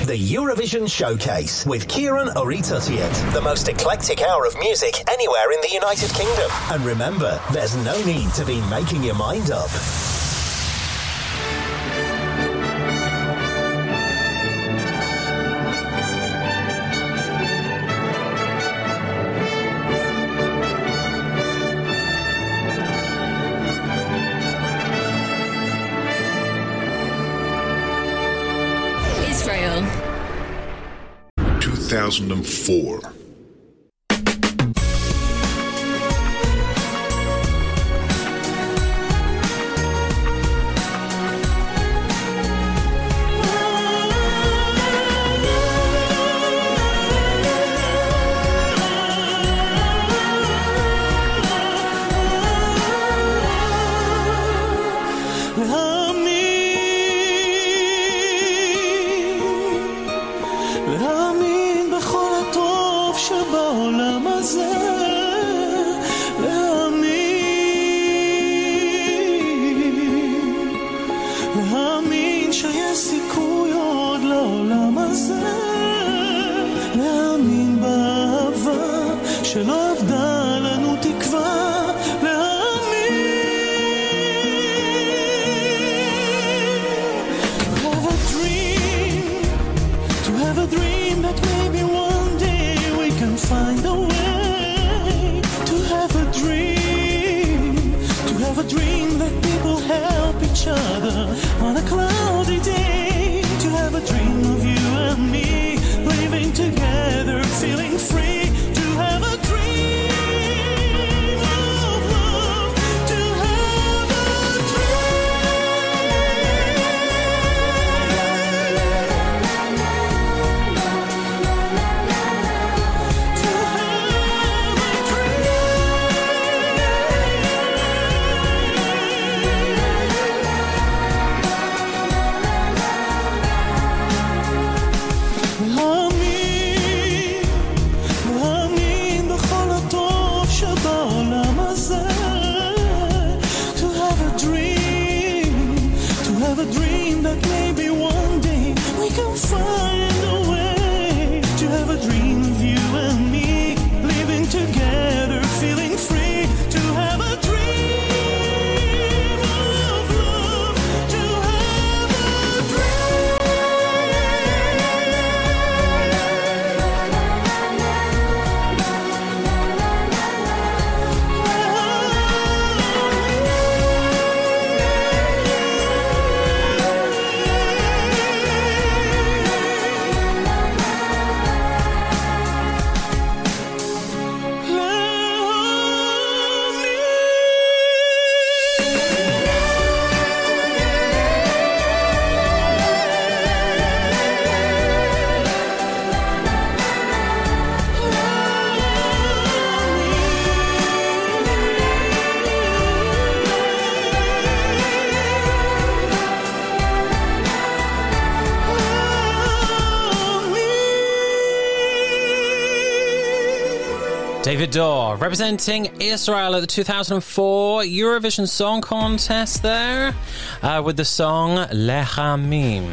The Eurovision Showcase with Kieran Oritutiet. The most eclectic hour of music anywhere in the United Kingdom. And remember, there's no need to be making your mind up. Israel. 2004. David Dorr representing Israel at the 2004 Eurovision Song Contest there with the song Lechamim,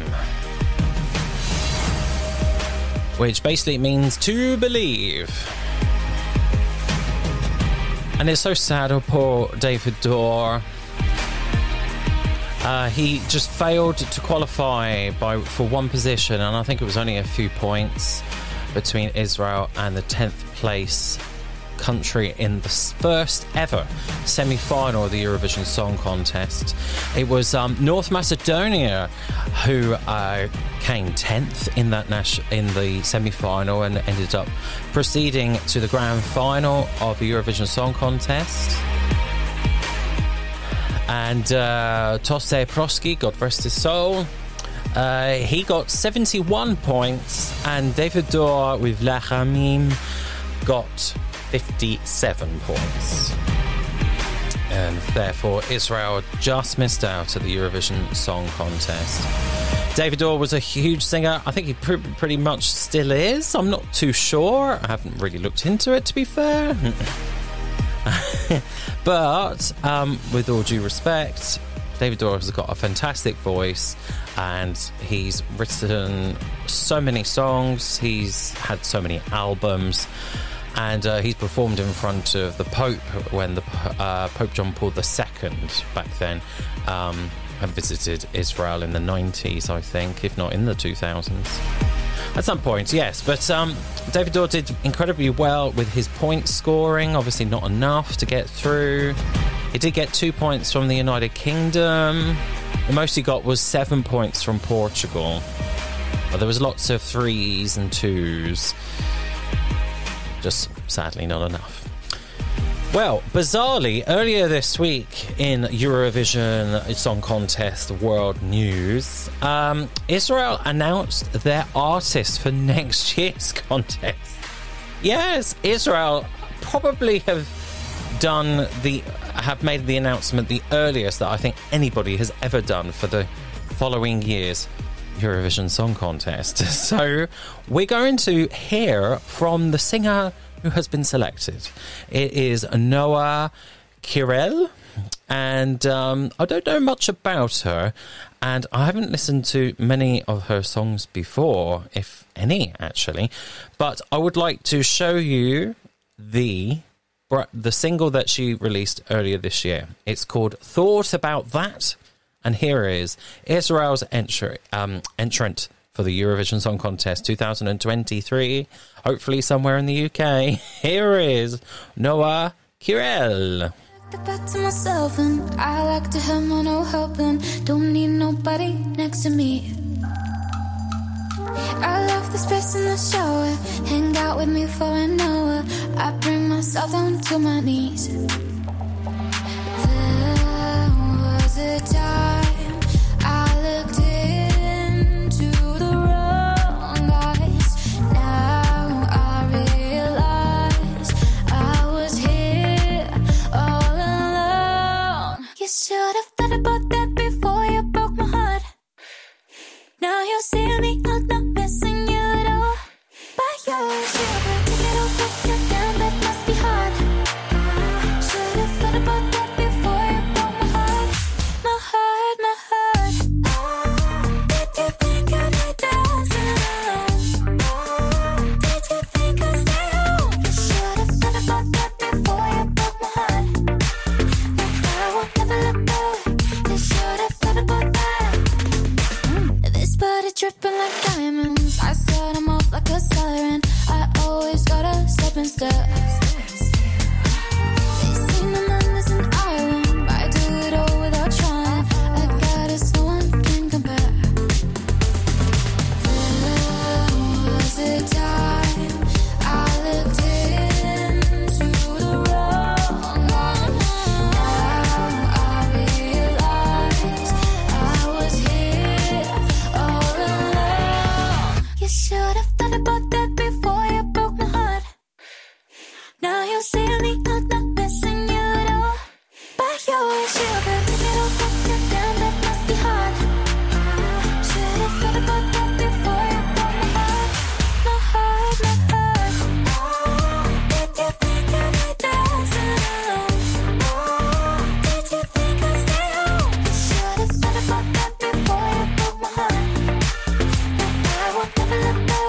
which basically means to believe. And it's so sad, oh poor David Dorr. He just failed to qualify for one position, and I think it was only a few points between Israel and the 10th place country in the first ever semi-final of the Eurovision Song Contest. It was North Macedonia who came 10th in the semi-final and ended up proceeding to the grand final of the Eurovision Song Contest. And Tose Prosky, God rest his soul, he got 71 points, and David Dorr with Lechamim got 57 points. And therefore Israel just missed out at the Eurovision Song Contest. David Dorr was a huge singer. I think he pretty much still is. I'm not too sure. I haven't really looked into it, to be fair. But with all due respect, David Doyle has got a fantastic voice, and he's written so many songs. He's had so many albums, and he's performed in front of the Pope when the Pope John Paul II back then had visited Israel in the 90s, I think, if not in the 2000s. At some point, yes. But David Doyle did incredibly well with his point scoring. Obviously not enough to get through. He did get 2 points from the United Kingdom. The most he got was 7 points from Portugal. But there was lots of 3s and 2s. Just sadly not enough. Well, bizarrely, earlier this week in Eurovision Song Contest World News, Israel announced their artist for next year's contest. Yes, Israel probably have made the announcement the earliest that I think anybody has ever done for the following year's Eurovision Song Contest. So we're going to hear from the singer who has been selected. It is Noa Kirel, and I don't know much about her, and I haven't listened to many of her songs before, if any, actually. But I would like to show you the single that she released earlier this year. It's called Thought About That, and here is Israel's entrant for the Eurovision Song Contest 2023, hopefully somewhere in the UK. Here is Noa Kirel. Back to myself, and I like to have my no helping. Don't need nobody next to me. I love the space in the shower. Hang out with me for an hour. I bring myself down to my knees. There was a time I looked into the wrong eyes. Now I realize I was here all along. You should have thought about that before you broke my heart. Now you see me, I'm not missing you at all. But you're sugar, pick it up, put it down, that must be hard. Should have thought about that before you broke my heart. My heart, my heart. Did you think I'd be dancing alone? Did you think I'd stay home? You should have thought about that before you broke my heart. But I will never let go. You should have thought about that. This body dripping like diamonds. I set them off like a siren. I always gotta step and step. They say my man is an island. I do it all without trying. I got us, no one can compare. There was a time I looked into the wrong one. Now I realize I was here all along. You should have thought about that before you broke my heart. Now you see me, I'm not missing you at all. But you're sugar, pick it up, put it down, that must be hard. Should have thought about that before you broke my heart. My heart, my heart. Did you think I'd be dancing alone? Did you think I'd stay home? You should have thought about that before you broke my heart. But I will never let go.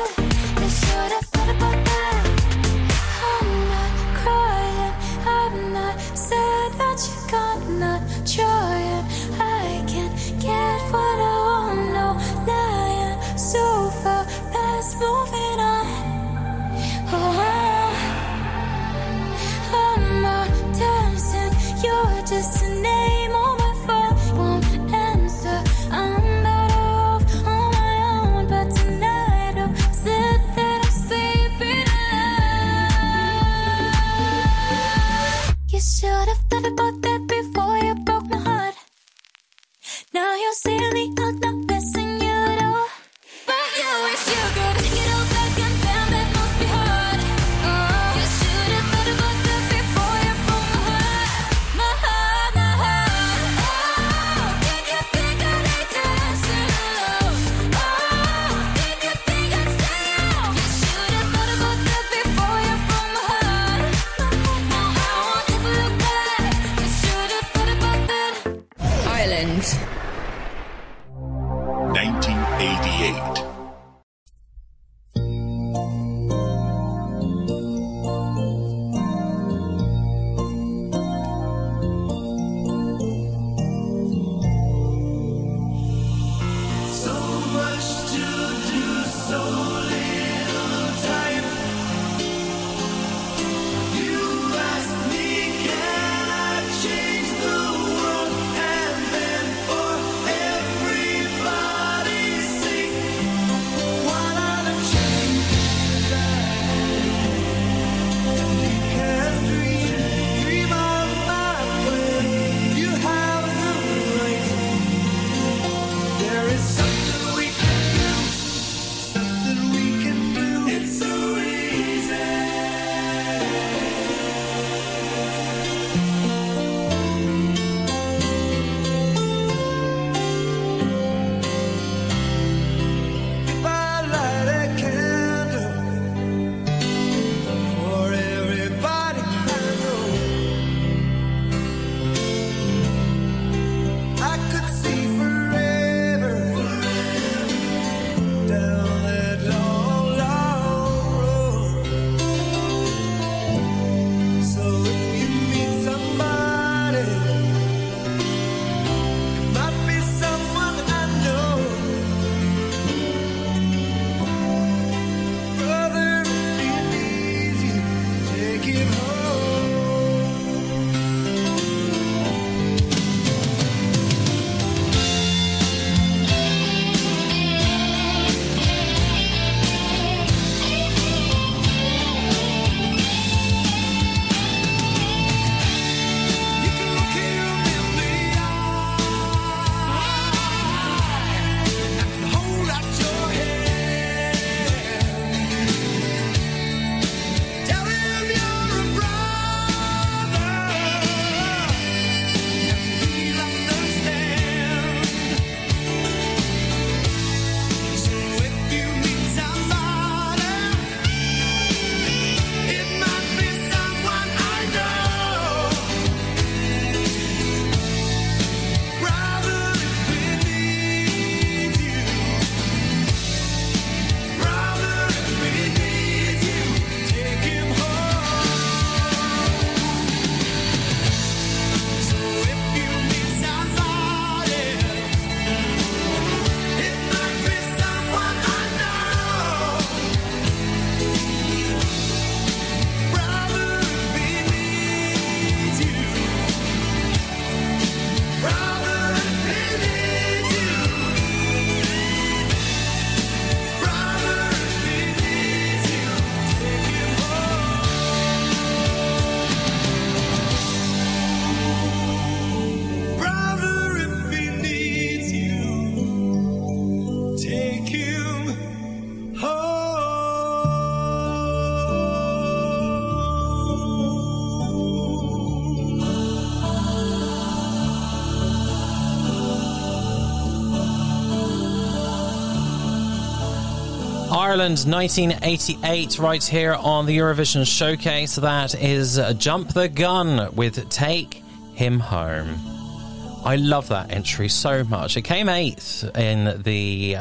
Ireland 1988 right here on the Eurovision Showcase. That is Jump the Gun with Take Him Home. I love that entry so much. It came 8th in the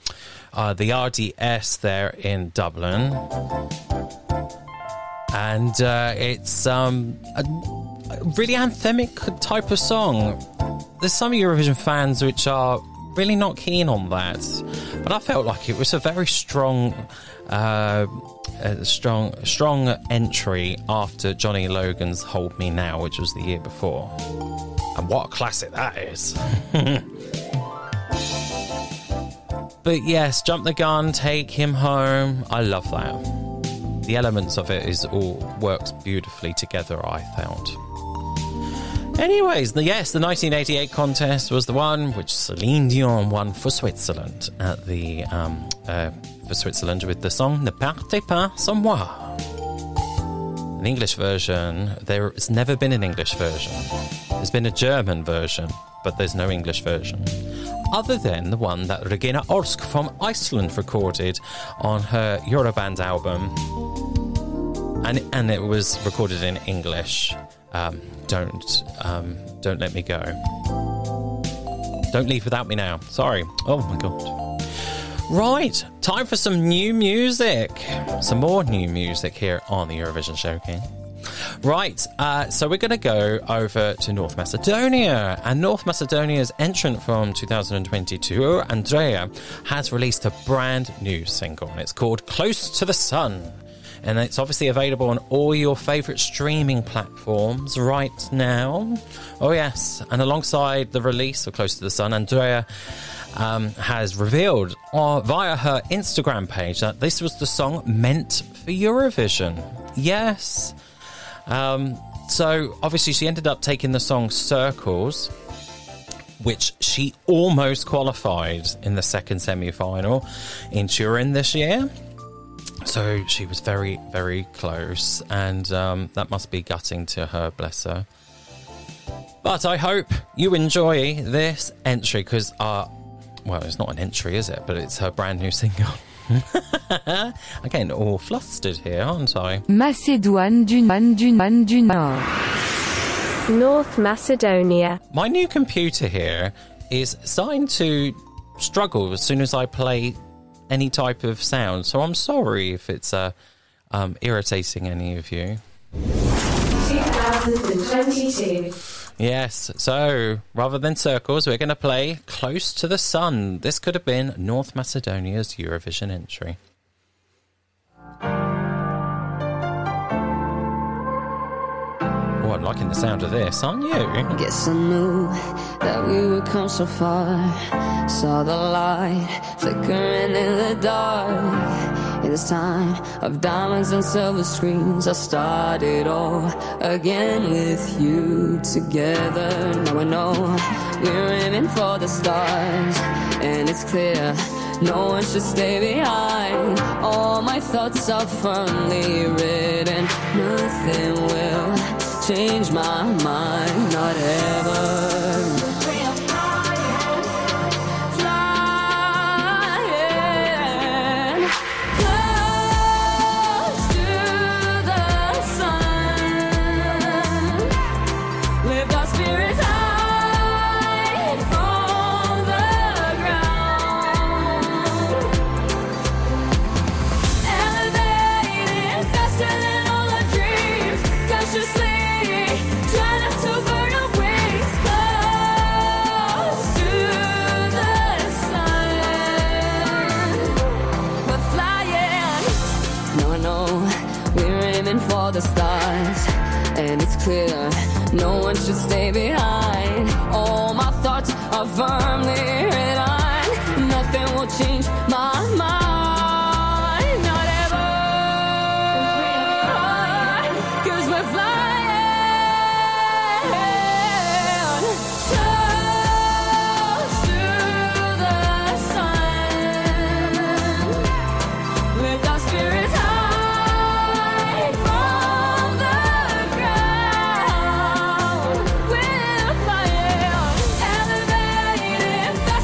RDS there in Dublin. And it's a really anthemic type of song. There's some Eurovision fans which are really not keen on that, but I felt like it was a very strong entry after Johnny Logan's Hold Me Now, which was the year before. And what a classic that is. But yes, Jump the Gun, Take Him Home, I love that. The elements of it all works beautifully together, I felt. Anyways, the 1988 contest was the one which Celine Dion won for Switzerland at the for Switzerland with the song Ne partez pas sans moi. An English version, there's never been an English version. There's been a German version, but there's no English version. Other than the one that Regina Orsk from Iceland recorded on her Euroband album. And it was recorded in English. Don't let me go. Don't leave without me now. Sorry. Oh my god. Right, time for some new music. Some more new music here on the Eurovision Showcase. Right, so we're going to go over to North Macedonia. And North Macedonia's entrant from 2022, Andrea, has released a brand new single. And it's called Close to the Sun. And it's obviously available on all your favourite streaming platforms right now. Oh, yes. And alongside the release of Close to the Sun, Andrea has revealed via her Instagram page that this was the song meant for Eurovision. Yes. So, obviously, she ended up taking the song Circles, which she almost qualified in the second semi-final in Turin this year. So she was very, very close, and that must be gutting to her, bless her. But I hope you enjoy this entry, because, well, it's not an entry, is it? But it's her brand new single. I'm getting all flustered here, aren't I? Macédoine du Nord. North Macedonia. My new computer here is starting to struggle as soon as I play any type of sound, so I'm sorry if it's irritating any of you. 2022. Yes, so rather than Circles, we're going to play Close to the Sun. This could have been North Macedonia's Eurovision entry. Oh, I'm liking the sound of this, aren't you? Guess I knew that we would come so far. Saw the light flickering in the dark. In this time of diamonds and silver screens, I started all again with you together. Now I know we're aiming for the stars, and it's clear no one should stay behind. All my thoughts are firmly written. Nothing will change my mind, not ever. For the stars, and it's clear no one should stay behind. All my thoughts are firmly written. Nothing will change my mind, not ever. 'Cause we're flying close to the sun. Lift our spirits high. Elevated,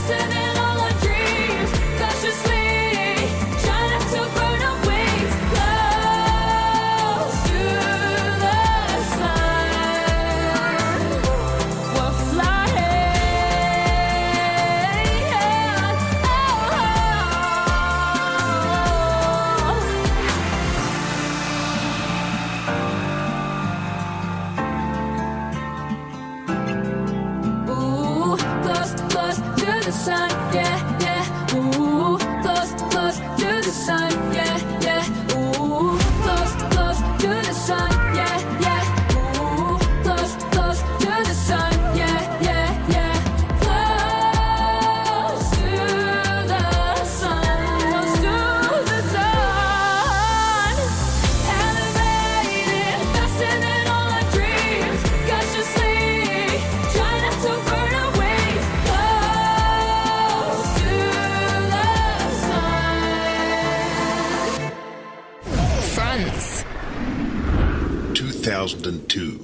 2002.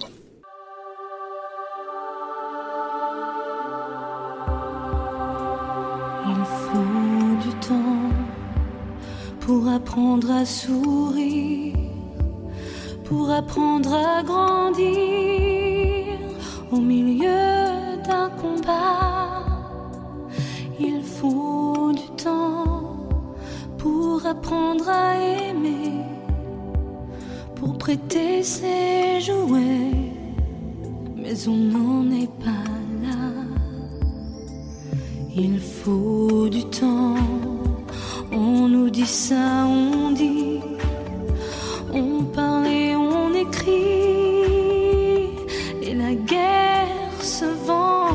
Il faut du temps pour apprendre à sourire, pour apprendre à grandir au milieu d'un combat. Il faut du temps pour apprendre à aimer, pour prêter ses jouets, mais on n'en est pas là. Il faut du temps, on nous dit ça, on dit, on parle et on écrit, et la guerre se vend.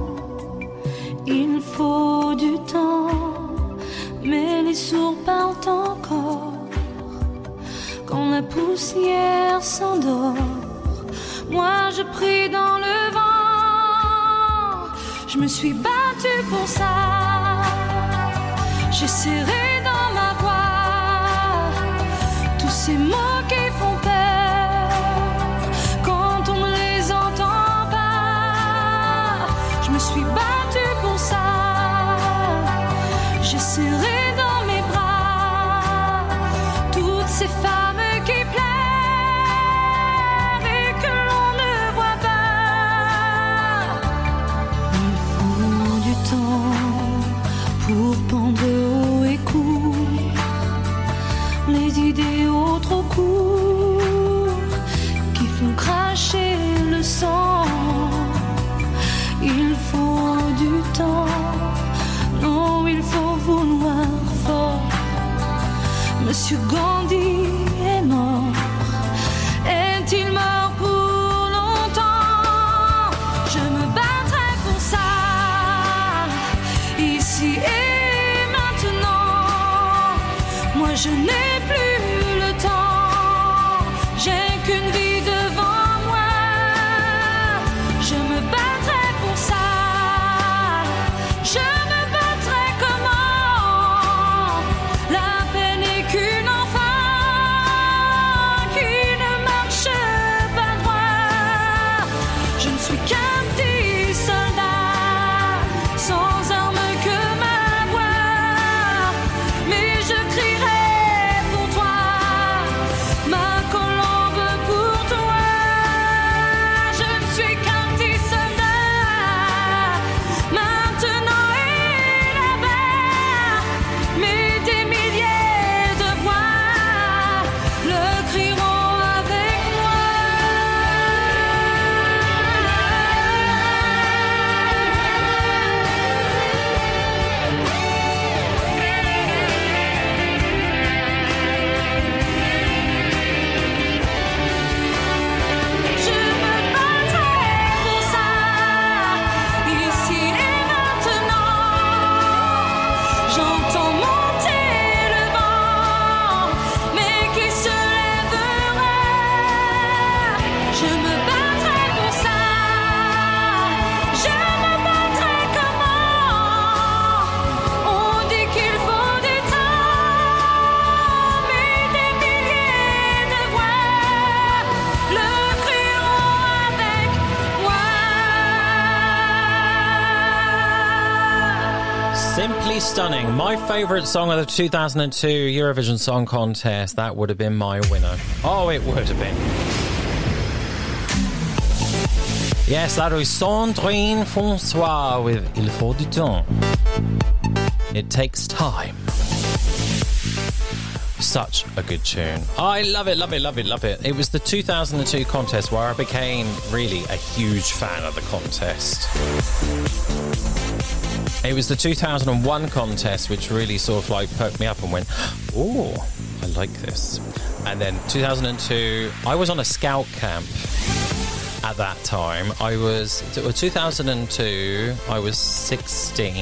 Il faut du temps, mais les sourds parlent encore. Quand la poussière s'endort, moi je prie dans le vent. Je me suis battue pour ça, j'ai serré dans ma voix tous ces mots qui font peur quand on ne les entend pas. Je me suis battue pour ça, j'ai serré dans mes bras toutes ces femmes qui pleurent et que l'on ne voit pas. Il faut du temps pour pendre haut et court les idéaux trop courts qui font cracher le sang. Il faut du temps, non, il faut vouloir fort. Monsieur Gandhi est mort, est-il mort pour longtemps? Je me battrai pour ça, ici et maintenant. Moi je n'ai plus le temps, j'ai qu'une vie devant moi. Je me battrai pour ça, je me battrai comment? La paix n'est qu'une enfant qui ne marche pas droit. Je ne suis qu'un petit soldat sans arme que ma voix, mais je crierai pour toi, ma colombe pour toi. Je ne suis qu'un petit soldat maintenant et là-bas, mais des milliers de voix le crieront avec moi. Je me battrai pour ça, ici et maintenant. J'entends monter le vent, mais qui se lèvera. Je me battrai pour ça, je me battrai comment? On dit qu'il faut du temps, mais des milliers de voix le crieront avec moi. Simply stunning. My favourite song of the 2002 Eurovision Song Contest. That would have been my winner. Oh, it would have been. Yes, that was Sandrine François with Il faut du temps. It takes time. Such a good tune. I love it, love it, love it, love it. It was the 2002 contest where I became really a huge fan of the contest. It was the 2001 contest which really sort of like perked me up and went, oh, I like this. And then 2002, I was on a scout camp at that time. I was, 2002, I was 16.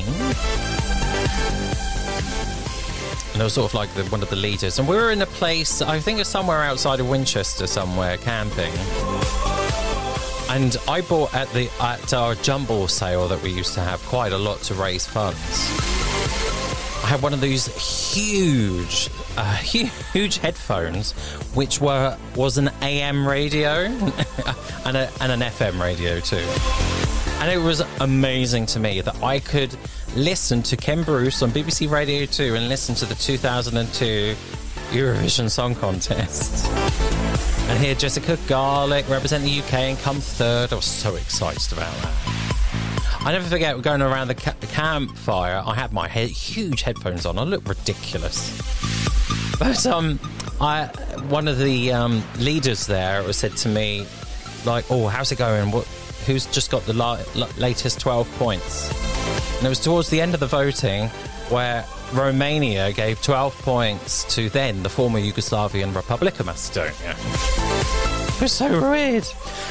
And I was sort of like one of the leaders. And we were in a place, I think it's somewhere outside of Winchester somewhere, camping. And I bought at our jumble sale that we used to have quite a lot to raise funds. had one of these huge headphones, which was an AM radio and an FM radio too. And it was amazing to me that I could listen to Ken Bruce on BBC Radio 2 and listen to the 2002 Eurovision Song Contest. And hear Jessica Garlick represent the UK and come third. I was so excited about that. I never forget going around the campfire. I had my huge headphones on. I looked ridiculous. But one of the leaders there said to me, like, "Oh, how's it going? Who's just got the latest 12 points?" And it was towards the end of the voting where Romania gave 12 points to then the former Yugoslavian Republic of Macedonia. It was so weird.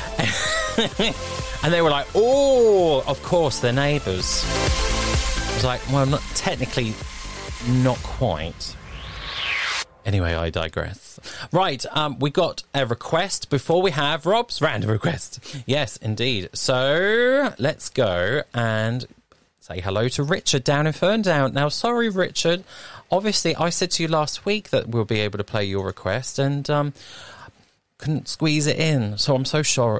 And they were like, "Oh, of course, they're neighbours." I was like, well, not quite. Anyway, I digress. Right, we got a request before we have Rob's random request. Yes, indeed. So let's go and say hello to Richard down in Ferndown. Now, sorry, Richard. Obviously, I said to you last week that we'll be able to play your request and couldn't squeeze it in. So I'm so sorry.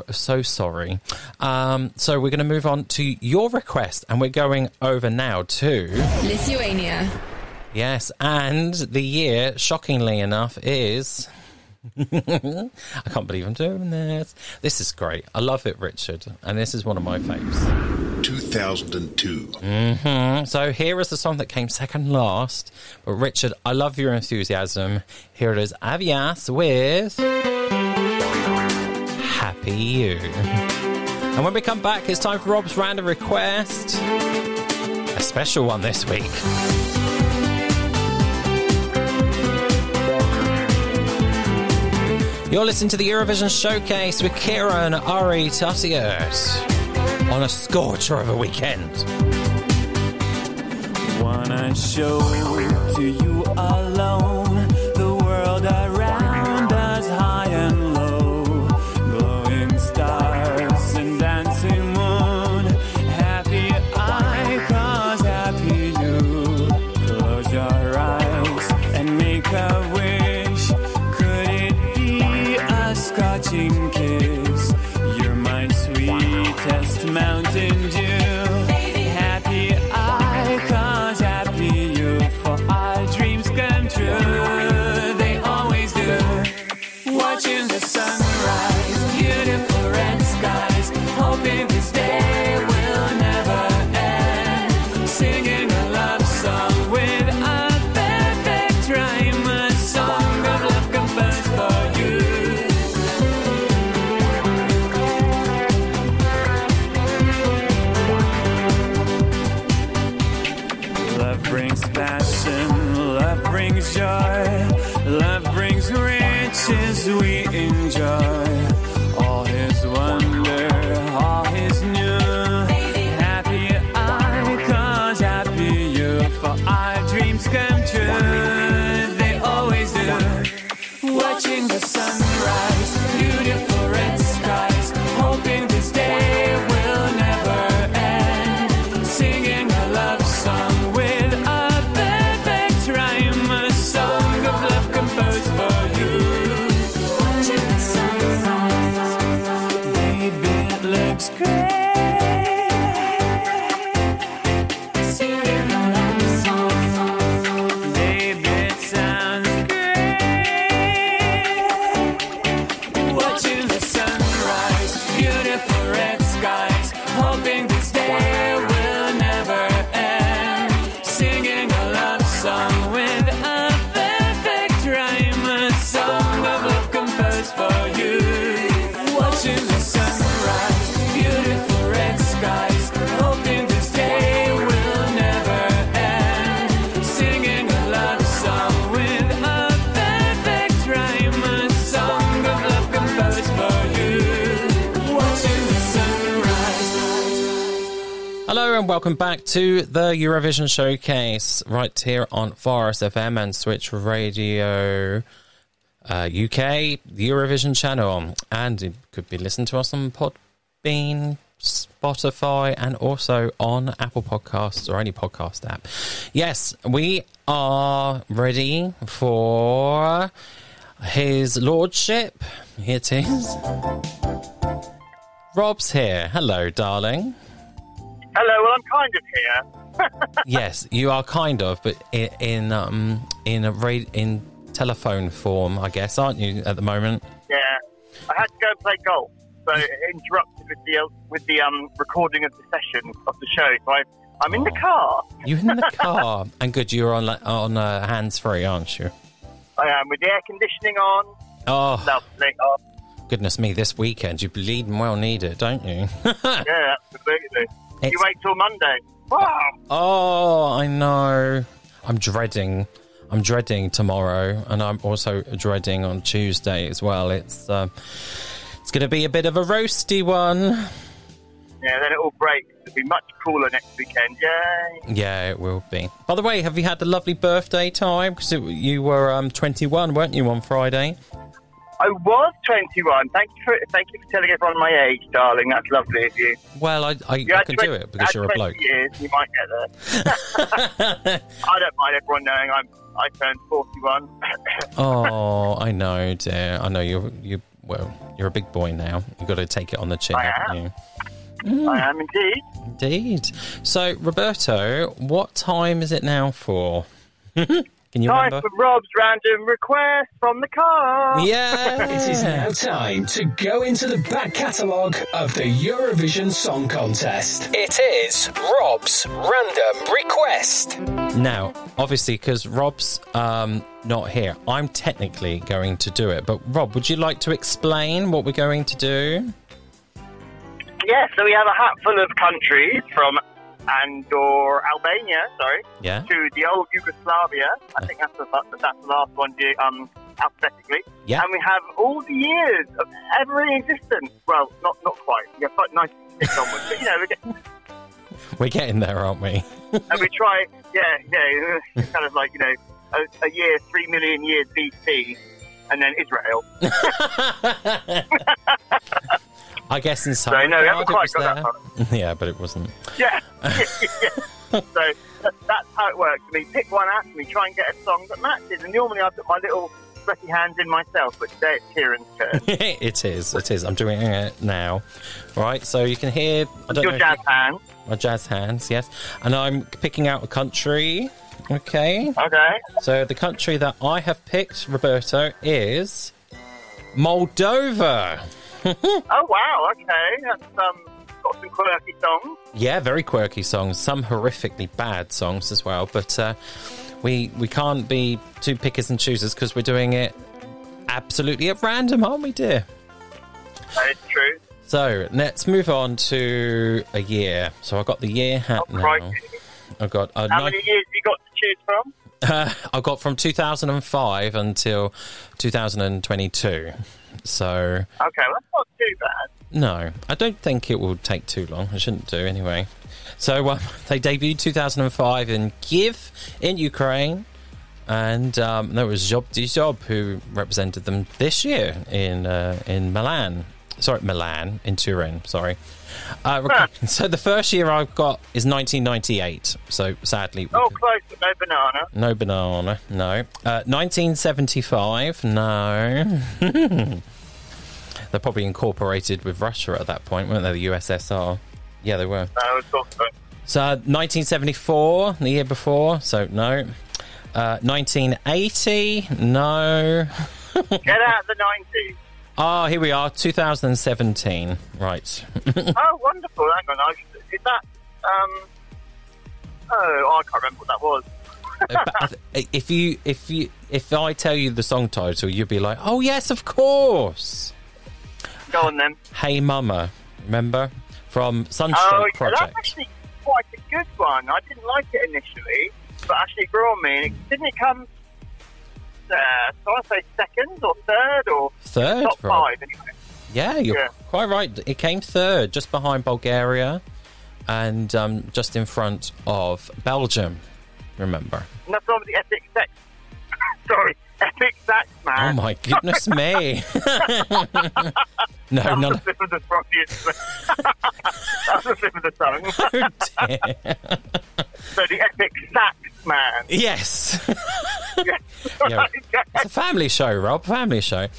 So we're going to move on to your request, and we're going over now to Lithuania. Yes, and the year, shockingly enough, is... I can't believe I'm doing this. This is great. I love it, Richard. And this is one of my faves. 2002. So here is the song that came second last. But Richard, I love your enthusiasm. Here it is, Avias with Happy You. And when we come back, it's time for Rob's random request. A special one this week. You're listening to the Eurovision Showcase with Kieran Ari Tatius on a scorcher of a weekend. Wanna show to you alone the world around us, high and low, glowing stars and dancing moon. Happy I, 'cause happy you. Close your eyes and make a wish. Could it be a scorching kiss? You're my sweetest Mountain Dew. Happy I, 'cause happy you. For our dreams come true. They always do. Watching the sunrise, beautiful red skies. Hoping this day will never end. Singing a love song with a perfect rhyme. A song of love composed for you. Love brings passion, love brings joy, love brings riches we enjoy. All his wonder, all his new. Happy I, 'cause happy you. For our dreams come true. They always do. Watching the sunrise, beautiful red skies. Hoping this day will never end. Singing a love song with a perfect rhyme. A song of love composed for you. Watching the sunrise, baby, it looks great. Singing a love song, baby, it sounds great. Watching the sunrise, beautiful red skies. Hoping this day will never end. Singing a love song with a perfect rhyme. A song of love composed for you. Watching the sunrise, beautiful red skies. Hoping this day will never end. Singing a love song with a perfect rhyme. A song of love composed for you. Watching the sunrise. Hello and welcome back to the Eurovision Showcase right here on Forest FM and Switch Radio UK, the Eurovision channel. And you could be listening to us on Podbean, Spotify, and also on Apple Podcasts or any podcast app. Yes, we are ready for his lordship. Here it is. Rob's here. Hello, darling. Hello, well, I'm kind of here. Yes, you are kind of, but in telephone form, I guess, aren't you at the moment? Yeah, I had to go and play golf, so it interrupted with the recording of the session of the show. So I'm in the car. You're in the car, and good, you're on hands-free, aren't you? I am, with the air conditioning on. Oh, lovely. Oh. Goodness me, this weekend you bleeding well need it, don't you? Yeah, absolutely. You wait till Monday. Wow. Oh, I know. I'm dreading tomorrow, and I'm also dreading on Tuesday as well. It's going to be a bit of a roasty one. Yeah, then it all breaks. It'll be much cooler next weekend. Yay! Yeah, it will be. By the way, have you had a lovely birthday time? Because you were 21, weren't you, on Friday? I was 21. Thank you for telling everyone my age, darling. That's lovely of you. Well, I can do it because you're a bloke. 20 years, you might get there. I don't mind everyone knowing I turned 41. Oh, I know, dear. I know you're a big boy now. You've got to take it on the chin, haven't you? I am indeed. Indeed. So, Roberto, what time is it now for? Can you time remember? For Rob's random request from the car. Yeah. It is now time to go into the back catalogue of the Eurovision Song Contest. It is Rob's random request. Now, obviously, because Rob's not here, I'm technically going to do it. But Rob, would you like to explain what we're going to do? Yeah, so we have a hat full of countries from Albania, to the old Yugoslavia. I think that's the last one alphabetically. Yeah. And we have all the years of ever in existence. Well, not quite. Yeah, quite 96 onwards, but we're getting there, aren't we? And we try, kind of like a year, 3 million years BC, and then Israel. I guess in some we haven't it quite was got there. that far. Yeah, but it wasn't. Yeah. So that's how it works. We pick one out and we try and get a song that matches. And normally I put my little sweaty hands in myself, but today it's Kieran's turn. It is. I'm doing it now. Right, so you can hear... Your jazz hands. My jazz hands, yes. And I'm picking out a country. Okay. Okay. So the country that I have picked, Roberto, is Moldova. Oh, wow, okay. That's got some quirky songs. Yeah, very quirky songs. Some horrifically bad songs as well. But we can't be too pickers and choosers because we're doing it absolutely at random, aren't we, dear? That is true. So let's move on to a year. So I've got the year hat now. Right. I've got how many years have you got to choose from? I've got from 2005 until 2022. So okay, well, that's not too bad. No, I don't think it will take too long. I shouldn't do anyway. So they debuted 2005 in Kyiv in Ukraine, and there was Job Dijob who represented them this year in Milan. Sorry, Milan, in Turin, sorry. So the first year I've got is 1998, so sadly... Oh, close, but no banana. No banana, no. 1975, no. They're probably incorporated with Russia at that point, weren't they, the USSR? Yeah, they were. No, I thought so. So 1974, the year before, so no. 1980, no. Get out of the 90s. Oh, here we are, 2017. Right. Oh, wonderful. Hang on. Is that... I can't remember what that was. If I tell you the song title, you'll be like, oh, yes, of course. Go on, then. Hey Mama, remember? From Sunstroke Project. That's actually quite a good one. I didn't like it initially, but actually it grew on me. Didn't it come... so I say second or third or top five anyway. Yeah, you're quite right. It came third, just behind Bulgaria and just in front of Belgium, remember? And that's obviously Epic Sax. Sorry, Epic Sax, man. Oh my goodness me. No, none. That's a slip of the tongue. Oh, dear. So the epic sax man. Yes. Yes. Yeah. It's a family show, Rob. Family show.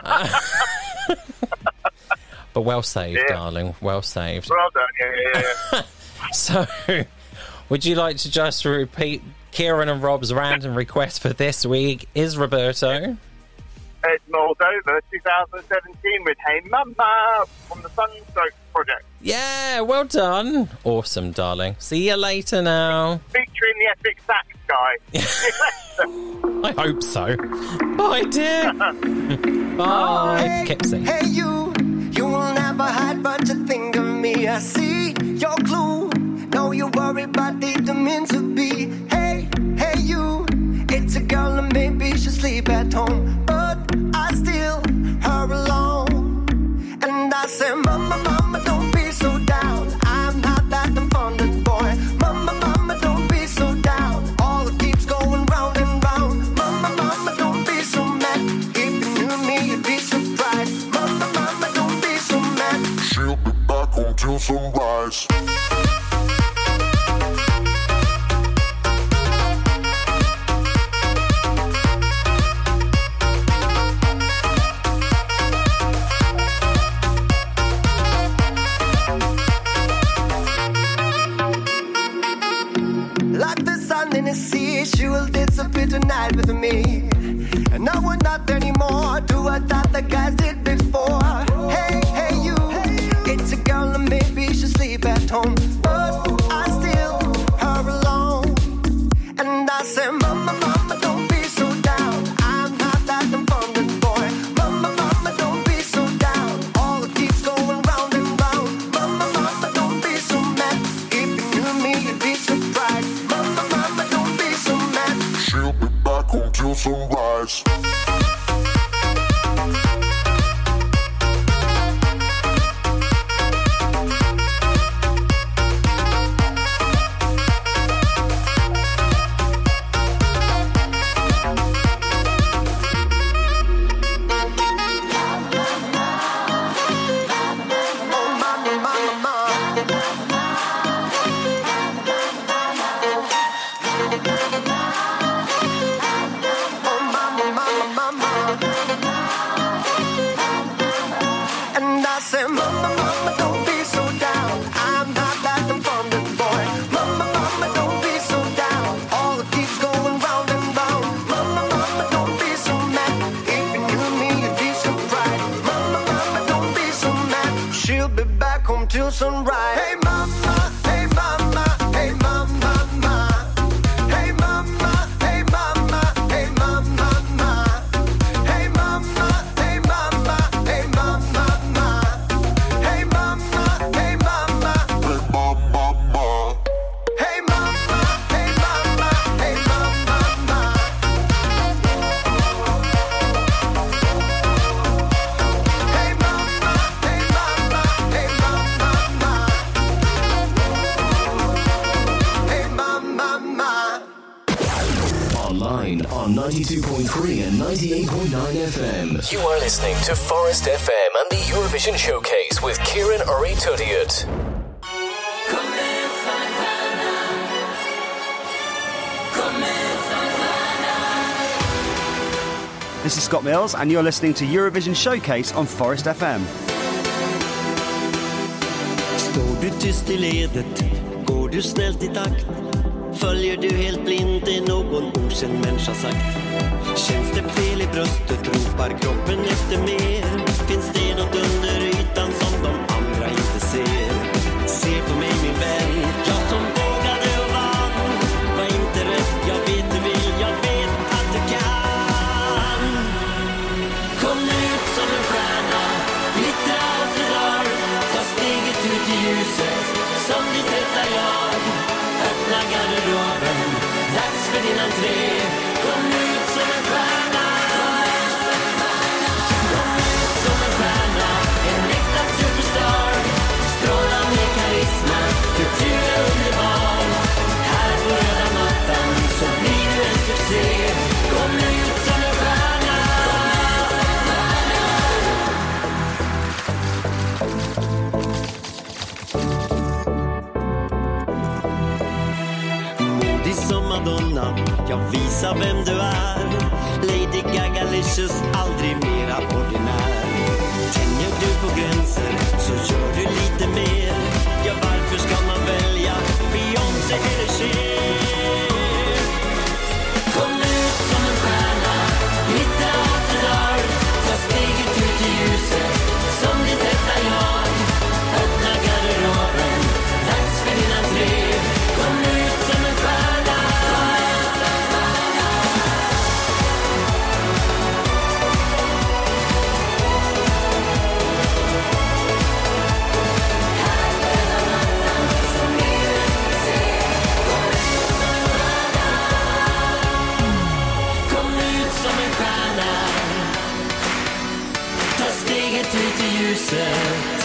But well saved, darling. Well saved. Well done. Yeah. So, would you like to just repeat Kieran and Rob's random request for this week? Is Roberto? It's Moldova 2017 with Hey Mama from the Sunstroke Project. Yeah, well done. Awesome, darling. See you later now. Featuring the epic sax guy. I hope so. Bye, dear. Bye. Kipsy. Hey, you will never hide but you think of me. I see your clue. No, you worry about didn't mean to be. Hey, you. It's a girl and maybe she'll sleep at home, but I still her alone. And I say, Mama, don't be so down. I'm not that unfonded boy. Mama, don't be so down. All it keeps going round and round. Mama, don't be so mad. If you knew me, you'd be surprised. Mama, don't be so mad. She'll be back home till sunrise. Like the sun in the sea, she will disappear tonight with me. And now we're not anymore, do what the guys did before. Hey, you, it's a girl and maybe she'll sleep at home, but I still her alone. And I say, Mama, don't be so down. I'm not that unfonded boy. Mama, don't be so down. All it keeps going round and round. Mama, don't be so mad. If you knew me, you'd be surprised. Mama, don't be so mad. She'll be back home till sunrise. And I say, Mama, don't be so down. I'm not that unfonded boy. Mama, don't be so down. All it keeps going round and round. Mama, don't be so mad. If you knew me, you'd be surprised. Mama, don't be so mad. She'll be back home till sunrise. Hey, Mama, hey, Mama, hey, Mama, hey, Mama, hey, Mama, hey, Mama, hey, Mama, hey, Mama, hey, Mama. Hey mama, hey mama, Hey mama, hey mama, hey mama, hey mama. Hey mama, hey mama, hey mama. Hey mama. Online on 92.3 and 98.9 FM. You are listening to Forest FM and the Eurovision Showcase with Kieran Uri-Tuttiett. This is Scott Mills, and you're listening to Eurovision Showcase on Forest FM. Står du tyst I ledet, går du snällt I takt, följer du helt blint det någon okänd människa sagt. Känns det fel I bröstet, ropar kroppen efter mer. Finns det något under ytan som de andra inte ser? Se på mig min vän, jag som vågade och vann. Var inte rätt, jag vet du vill, jag vet att du kan. Kom ut som en stjärna, glittra och förrör. Ta steget ut I ljuset, som ditt rätta jag. Öppna garderoben, dags för din entré. Kom ut som en stjärna. Kom ut som en stjärna. En äkta känns aldrig mera ordinär. Tänjer du på gränser så gör du lite mer. Ja, varför ska man välja Beyoncé eller Cher? Kom ut som en stjärna, mitt efter dag. Ta steget ut i ljuset, som ditt rätta jag. Öppna garderoben, dags för din entré. Kom ut som en stjärna, kom ut som en stjärna. Kom ut som en stjärna, ta steget ut i ljuset.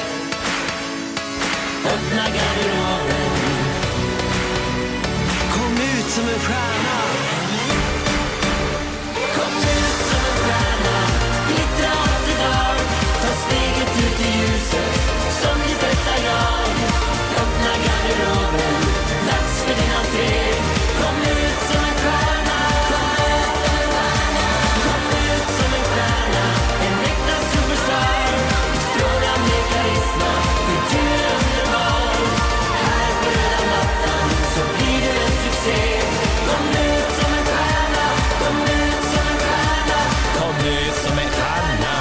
Öppna garderoben, kom ut som en stjärna. Kom ut som en stjärna, glittra till dag. Ta steget ut i ljuset, som ditt bästa jag. Öppna garderoben, dags för din entré. Kom ut som en stjärna, kom ut som en stjärna. Kom ut som en stjärna, en äkta superstar. Stråla med karisma, för du är underbar. Här på röda mattan så blir du en succé. Kom ut som en stjärna, kom ut som en stjärna. Kom ut som en stjärna.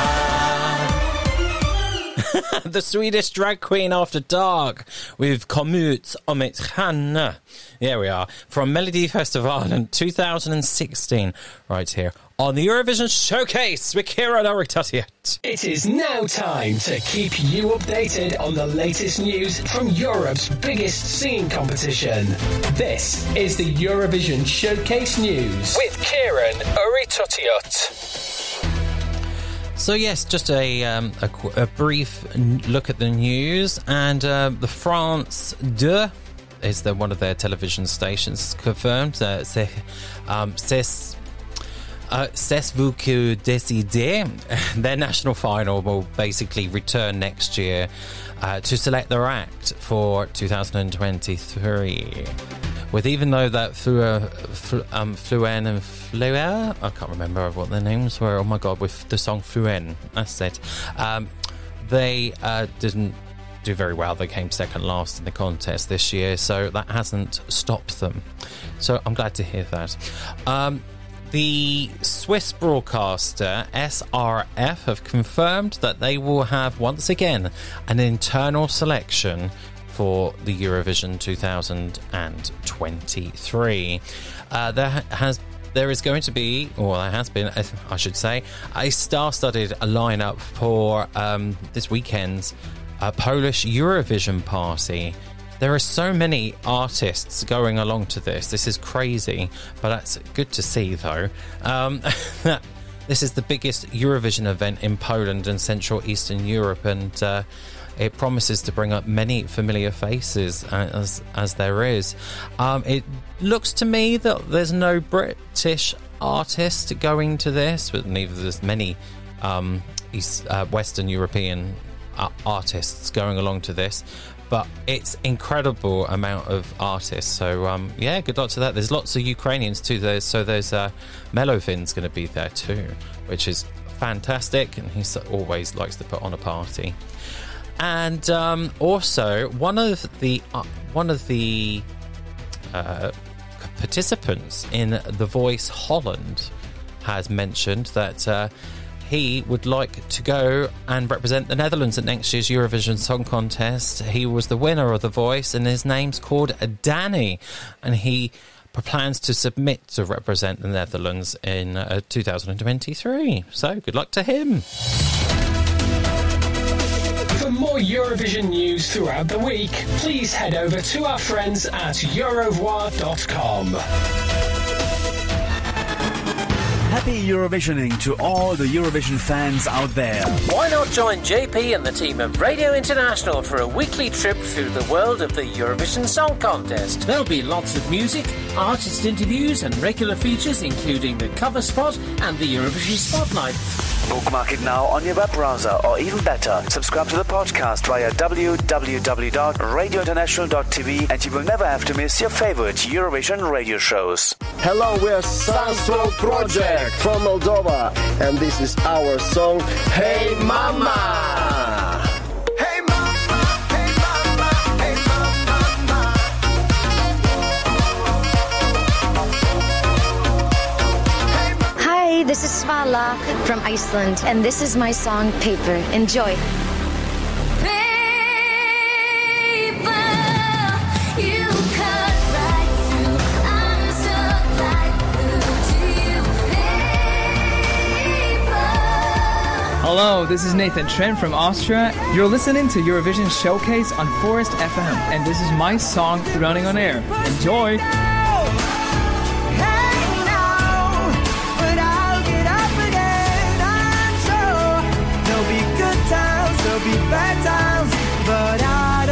The Swedish drag queen After Dark with Kom ut som en stjärna. Here we are from Melodifestivalen 2016 right here on the Eurovision Showcase with Kira Noriktotiet. It is now time to keep you updated on the latest news from Europe's biggest singing competition. This is the Eurovision Showcase News with Kieran Uritotiot. So yes, just a brief look at the news, and the France 2 is one of their television stations confirmed. C'est vous que décidez. Their national final will basically return next year to select their act for 2023. With even though that Fluen and Fleur, I can't remember what their names were. Oh my god, with the song Fluen, that's it. They didn't do very well. They came second last in the contest this year, so that hasn't stopped them. So I'm glad to hear that. The Swiss broadcaster SRF have confirmed that they will have once again an internal selection for the Eurovision 2023. There is going to be, or there has been, I should say, a star-studded lineup for this weekend's Polish Eurovision party. There are so many artists going along to this. This is crazy, but that's good to see, though. This is the biggest Eurovision event in Poland and Central Eastern Europe, and it promises to bring up many familiar faces as there is. It looks to me that there's no British artist going to this, but neither there's many Western European artists going along to this. But it's incredible amount of artists. So, yeah, good luck to that. There's lots of Ukrainians too. So there's Melovin's going to be there too, which is fantastic. And he always likes to put on a party. And also, one of the participants in The Voice Holland has mentioned that he would like to go and represent the Netherlands at next year's Eurovision Song Contest. He was the winner of The Voice, and his name's called Danny, and he plans to submit to represent the Netherlands in 2023. So good luck to him. For more Eurovision news throughout the week, please head over to our friends at Eurovoix.com. Happy Eurovisioning to all the Eurovision fans out there. Why not join JP and the team of Radio International for a weekly trip through the world of the Eurovision Song Contest? There'll be lots of music, artist interviews and regular features including the cover spot and the Eurovision Spotlight. Bookmark it now on your web browser, or even better, subscribe to the podcast via www.radiointernational.tv, and you will never have to miss your favorite Eurovision radio shows. Hello, we're Sunstroke Project from Moldova, and this is our song, Hey Mama! Hi, this is Svala from Iceland, and this is my song, Paper. Enjoy. Hello, this is Nathan Trent from Austria. You're listening to Eurovision Showcase on Forest FM, and this is my song, Running on Air. Enjoy! There'll be bad times, but I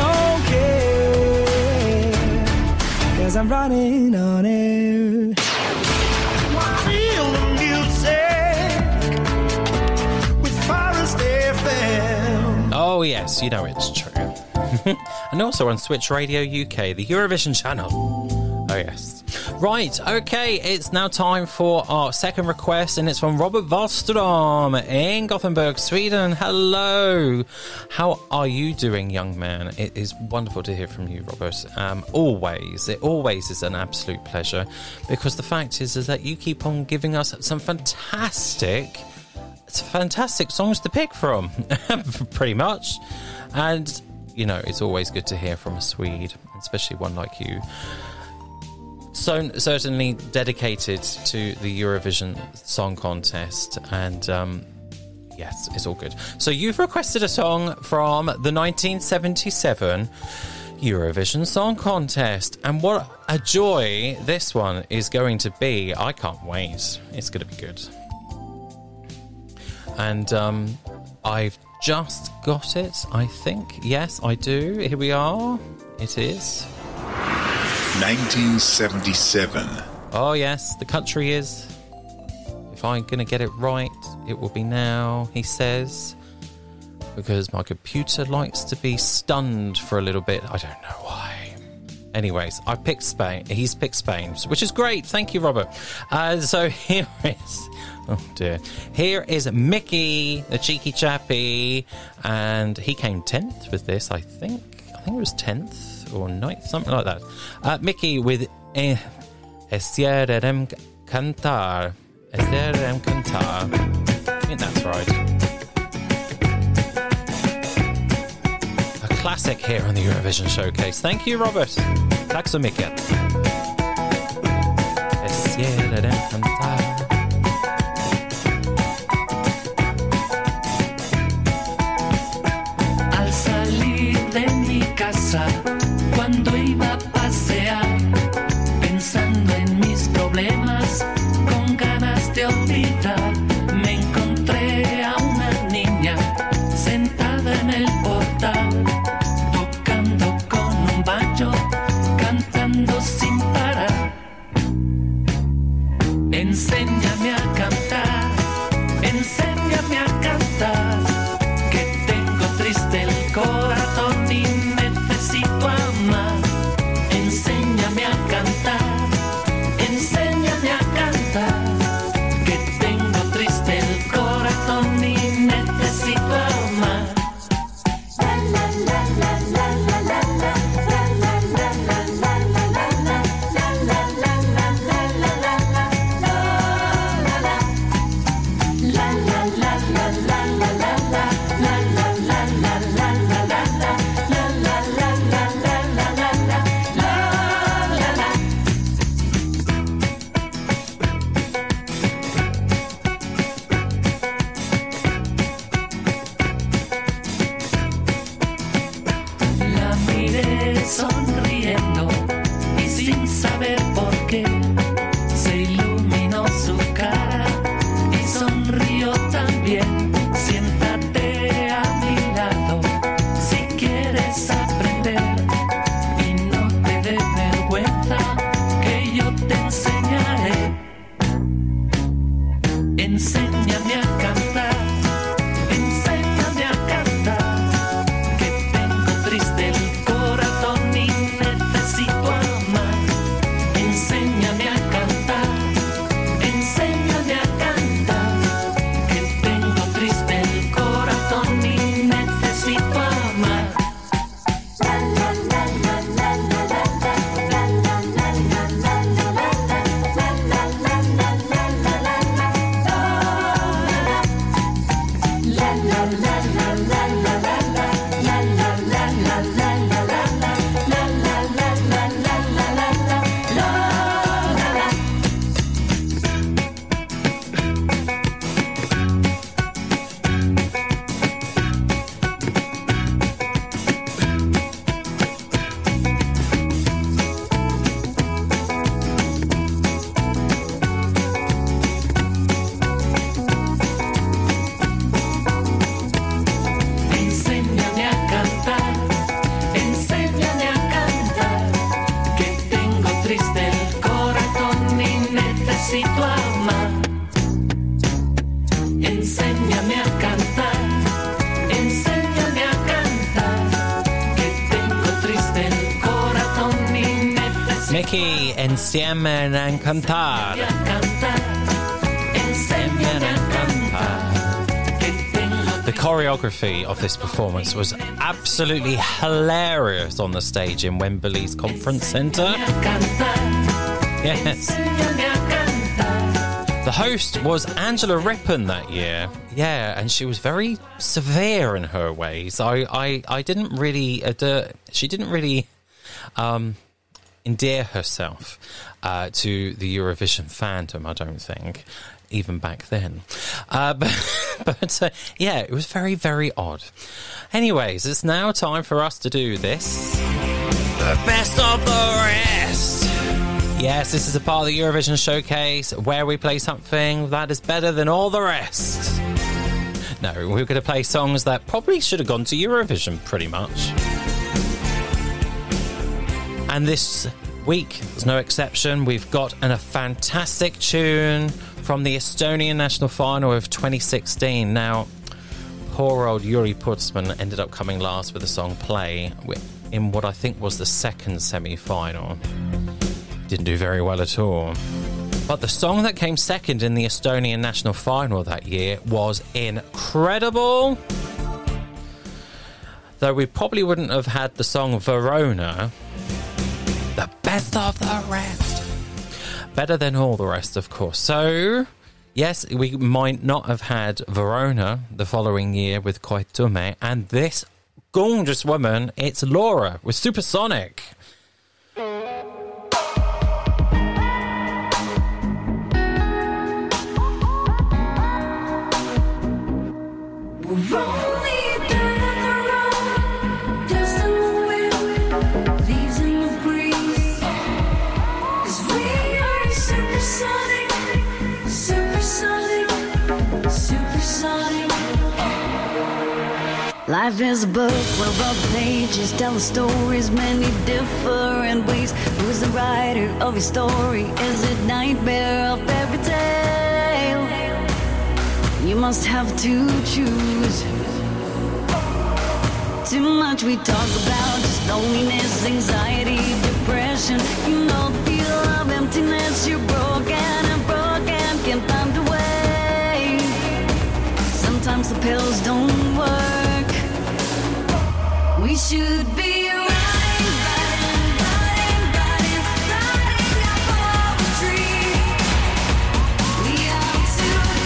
don't care, 'cause I'm running on air. Feel the music with Forest FM. Oh yes, you know it's true. And also on Switch Radio UK, the Eurovision channel. Oh yes. Right, okay, it's now time for our second request, and it's from Robert Wallström in Gothenburg, Sweden. Hello. How are you doing, young man? It is wonderful to hear from you, Robert. It always is an absolute pleasure, because the fact is that you keep on giving us some fantastic songs to pick from, pretty much. And, you know, it's always good to hear from a Swede, especially one like you. So certainly dedicated to the Eurovision Song Contest, and yes, it's all good. So you've requested a song from the 1977 Eurovision Song Contest, and what a joy this one is going to be. I can't wait. It's going to be good. And I've just got it, I think. Yes, I do. Here we are. It is 1977. Oh yes, the country is, if I'm going to get it right, it will be now, he says, because my computer likes to be stunned for a little bit. I don't know why. Anyways, I picked Spain. He's picked Spain, which is great. Thank you, Robert. So here is, oh dear, here is Mickey, the cheeky chappy, and he came 10th with this, I think it was 10th. Or 9th, something like that. Mickey with Esierem Cantar. Esierem Cantar. I think that's right. A classic here on the Eurovision Showcase. Thank you, Robert. Tack så mycket. Esierem Cantar. Al salir de mi casa, cuando iba a pasear, pensando en mis problemas, con ganas de olvidar, me encontré a una niña sentada en el portal, tocando con un banjo, cantando sin parar. Enséñame a cantar, enséñame a cantar, que tengo triste el corazón y necesito amar. Enséñame a cantar, enséñame a cantar, que tengo triste el corazón y necesito amar. La la la la la la la la la la la la la la la sonriendo y sin saber por qué se iluminó su cara y sonrió también. Siéntate a mi lado si quieres aprender y no te dé vergüenza que yo te enseñaré. Enséñame a cantar, Ricky, Enséñame a cantar. The choreography of this performance was absolutely hilarious on the stage in Wembley's Conference Centre. Yes. The host was Angela Rippon that year. Yeah, and she was very severe in her ways. I didn't really she didn't really endear herself to the Eurovision fandom, I don't think, even back then. But yeah, it was very, very odd. Anyways, it's now time for us to do this. The best of the rest. Yes, this is a part of the Eurovision Showcase where we play something that is better than all the rest. No, we're going to play songs that probably should have gone to Eurovision, pretty much. And this week is no exception. We've got a fantastic tune from the Estonian national final of 2016. Now, poor old Yuri Putzman ended up coming last with the song Play in what I think was the second semi-final. Didn't do very well at all. But the song that came second in the Estonian national final that year was incredible. Though we probably wouldn't have had the song Verona. The best of the rest. Better than all the rest, of course. So, yes, we might not have had Verona the following year with Koitume. And this gorgeous woman, it's Laura with Supersonic. Life is a book where all the pages tell the stories many different ways. Who's the writer of your story? Is it nightmare or fairy tale? You must have to choose. Too much we talk about, just loneliness, anxiety, depression. You know the feel of emptiness. You're broken and broken, can't find a way. Sometimes the pills don't work. We should be writing our poetry. We have to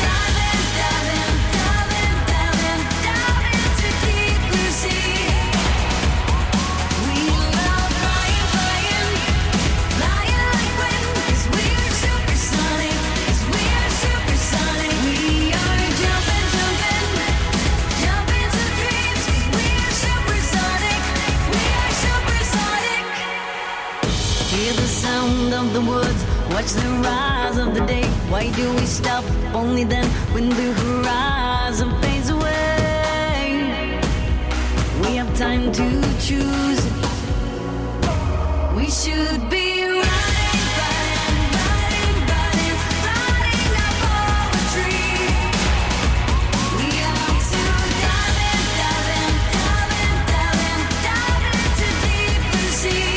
dive into deep blue sea. We love flying like wind, 'cause we're supersonic, We are jumping to dreams, 'cause we're supersonic. Hear the sound of the woods, watch the rise of the day. Why do we stop only then when the horizon fades away? We have time to choose. We should be writing our poetry. We have to dive into deep blue sea.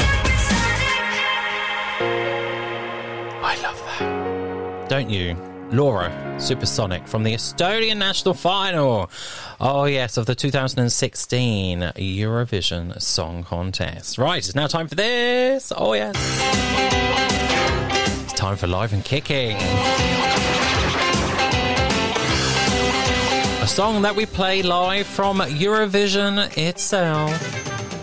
Don't you? Laura Supersonic from the Estonian national final. Oh, yes, of the 2016 Eurovision Song Contest. Right, it's now time for this. Oh, yes. It's time for Live and Kicking. A song that we play live from Eurovision itself.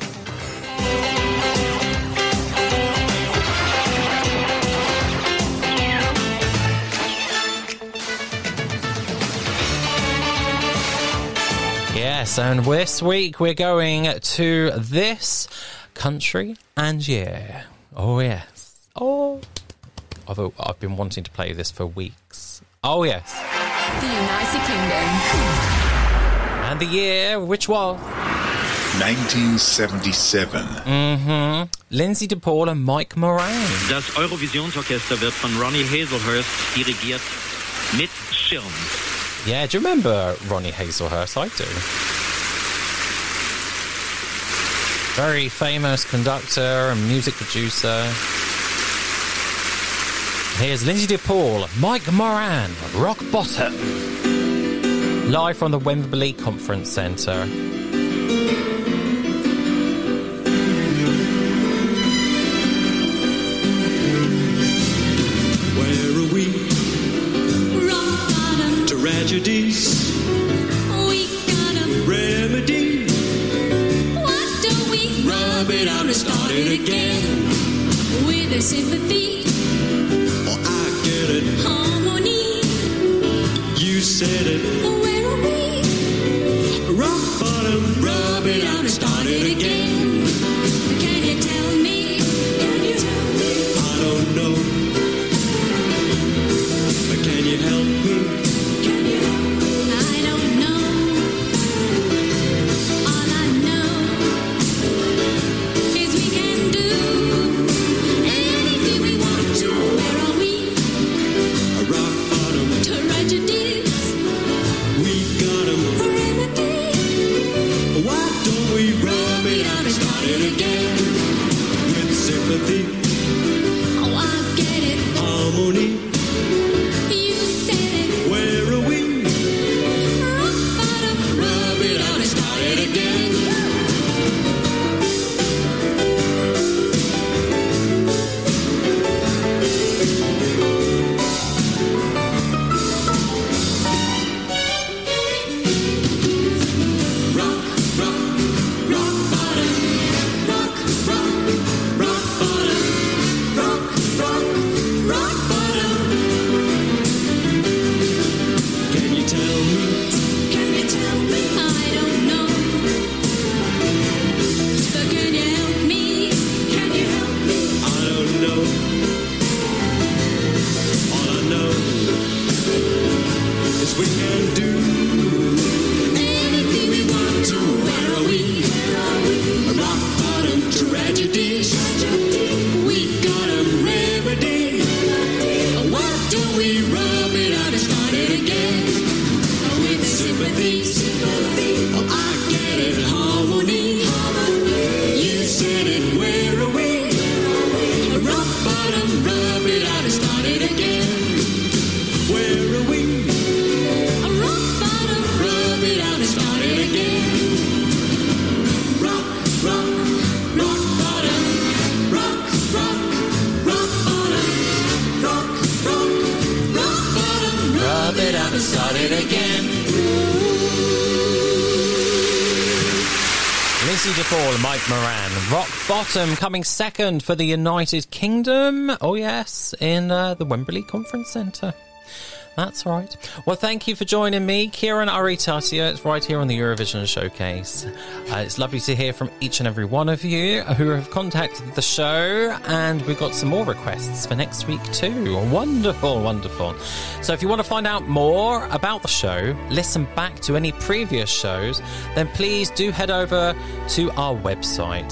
Yes, and this week we're going to this country and year. Oh, yes. Oh, although I've been wanting to play this for weeks. Oh, yes. The United Kingdom. And the year, which was? 1977. Lindsay DePaul and Mike Moran. Das Eurovisionsorchester wird von Ronnie Hazelhurst dirigiert mit Schirm. Yeah, do you remember Ronnie Hazelhurst? I do. Very famous conductor and music producer. Here's Lindsay DePaul, Mike Moran, Rock Bottom. Live from the Wembley Conference Centre. Where are we? Rock bottom. Tragedies. We got a remedy. Why don't we rub it out and start it again? With a sympathy. Oh, I get it. Harmony. You said it. Where are we? Rock bottom. Rub it out and start it again. Can you tell me? Can you tell me? I don't know. Can you help me? Can you help me? I don't know. All I know is we can do anything we want to. Where are we? A rock bottom. Tragedies. We got 'em. Remedy. Why don't we rub it out and start it again? With sympathy. Oh, I get it. Harmony. You said it. Where are we? Rock bottom. Rub it out and start it again. Rock, rock, rock bottom. Rock, rock, rock bottom. Rock, rock, rock bottom. Can you tell me? Can you tell me? I don't know. But can you help me? Can you help me? I don't know. All I know is we can do anything we want to. Where are we? A rock bottom tragedies. We got 'em remedy. Why don't we rub it out and start it again? With sympathy. Oh, I get it. Harmony. You said it. Where are we? A rock bottom. Rub it out and start it again. Where are we? A rock bottom. Rub it out and start it again. Rock, rock, rock bottom. Rock, rock, rock bottom. Rock, rock, rock bottom. Rub it out and start it again. Lindsay DePaul and Mike Moran. Rock Bottom coming second for the United Kingdom. Oh, yes, in the Wembley Conference Centre. That's right. Well, thank you for joining me, Kieran Aritatia. It's right here on the Eurovision Showcase. It's lovely to hear from each and every one of you who have contacted the show, and we've got some more requests for next week too. Wonderful, wonderful. So if you want to find out more about the show, listen back to any previous shows, then please do head over to our website,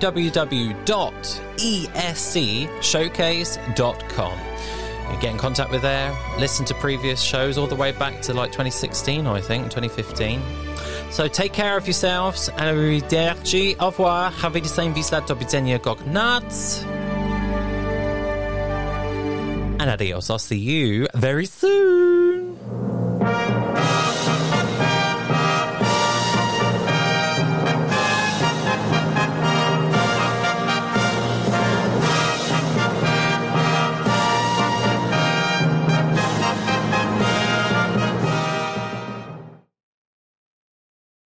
www.escshowcase.com. You get in contact with there, listen to previous shows all the way back to like 2016, I think, 2015. So take care of yourselves, and arrivederci, au revoir, have the same vista do widzenia gok nuts. And adios, I'll see you very soon.